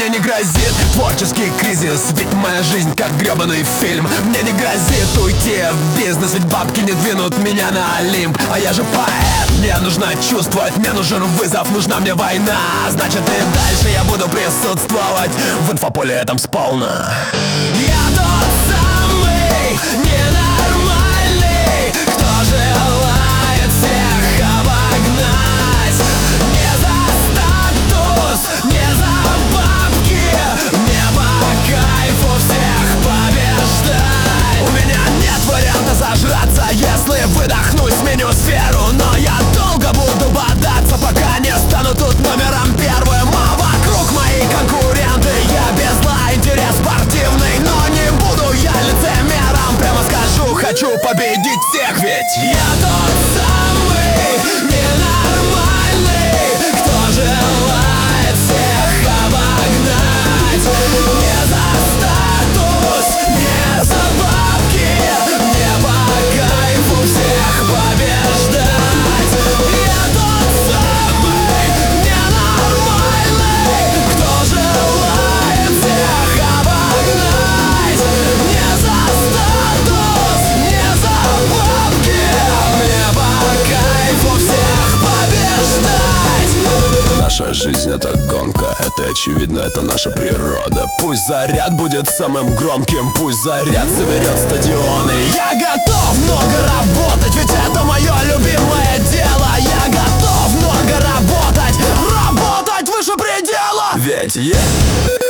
мне не грозит творческий кризис, ведь моя жизнь как гребаный фильм. Мне не грозит уйти в бизнес, ведь бабки не двинут меня на Олимп. А я же поэт, мне нужно чувствовать, мне нужен вызов, нужна мне война. Значит и дальше я буду присутствовать в инфополе этом сполна. Я тот самый ненормальный, кто желает всех обогнать. Не за статус, не за бабки, мне по кайфу всех побеждать. У меня нет варианта зажраться, если выдохну, сменю сферу. Но я долго буду бодаться, пока не стану тут номером первым. А вокруг мои конкуренты, я без зла, интерес спортивный. Но не буду я лицемером, прямо скажу, хочу победить всех. Ведь я тот самый ненормальный, кто желает всех обогнать. Не за статус, не за бабки, мне по кайфу всех побеждать. Я тот самый ненормальный, кто желает всех обогнать. Не за статус, не за бабки, мне по кайфу всех побеждать. Наша жизнь это гонка, это очевидно, это наша природа. Пусть заряд будет самым громким, пусть заряд соберет стадионы. Я готов много работать, ведь это мое любимое дело. Я готов много работать, работать выше предела. Ведь я